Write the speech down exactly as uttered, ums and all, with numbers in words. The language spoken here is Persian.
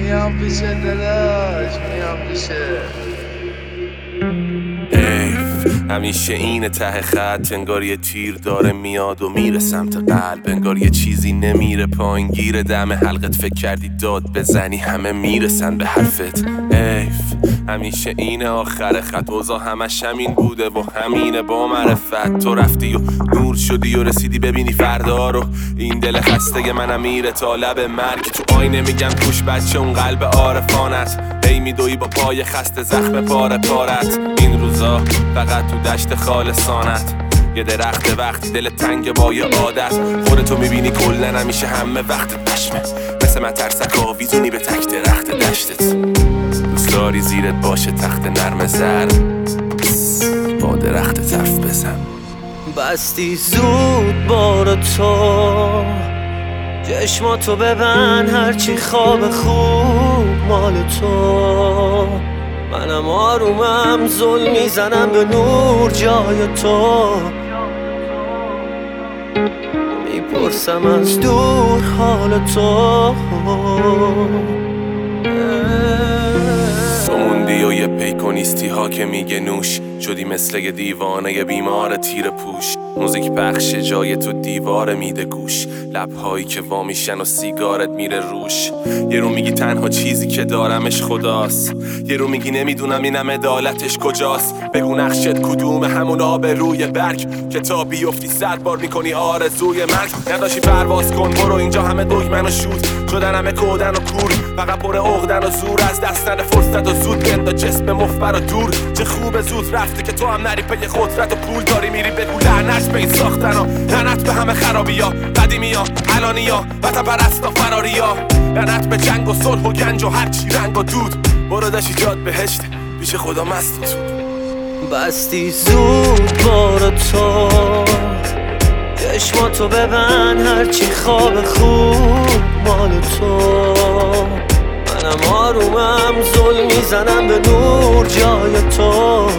میام پیشه داداش، میام پیشه. همیشه این ته خط انگار یه تیر داره میاد و میره سمت قلب، انگار یه چیزی نمیره پایین گیره دم حلقت. فکر کردی داد بزنی همه میرسن به حرفت. ایف همیشه این آخر خط، اوضاع همش همین بوده و همینه با معرفت. تو رفتی و نور شدی و رسیدی ببینی فردا رو. این دل خسته منم میره تا لب مرگ. تو آینه میگم کوش بچه اون قلب عارفانت، هی میدوی با پای خسته زخم پاره پارت. این روزا فقط تو دشت خالصانت، یه درخت وقتی دل تنگ با یه عادت. خودتو میبینی کلن همیشه همه وقت پشمه، مثل من ترسک آویزونی به تک درخت دشتت. دوست داری زیرت باشه تخت نرم زر، با درخت طرف بزن. بستی زود بار تو، چشماتو ببند هرچی خواب خوب مال تو. منم آرومم زل میزنم به نور جای تو. میپرسم از دور حال تو. تو موندی و یه پیکونیستی ها که میگه نوش شدی، مثل یه دیوانه یه بیمار تیر پوش. موزیک پخش جای تو دیواره میده گوش، لبهایی که وامیشن و سیگارت میره روش. یه رو میگی تنها چیزی که دارمش خداست، یه رو میگی نمیدونم اینم عدالتش کجاست. بگو نقشت کدوم همون آب روی برگ که تا بیفتی صد بار میکنی آرزوی مرگ. نداشی پرواز کن برو، اینجا همه دگمن و شود شدن، همه کودن و کور، فقط پر عقدن و زور. از دست نده فرصت و زود بندا جسم مخبر و دور. چه خوب زود رفته که تو هم نری پی قدرت و پول داری میری. بگو لعنت به این ساختن ها، لعنت به همه خرابی ها، قدیمی ها الانی ها، وطن پرستا فراری ها. لعنت به جنگ و صلح و گنج و هرچی رنگ و دود. برو داشت ایجاد بهشت پیش خدا مست و زود. بستی زود بار تو، چشماتو ببند هرچی خواب خوب مال تو. منم آرومم زل میزنم به نور جای تو.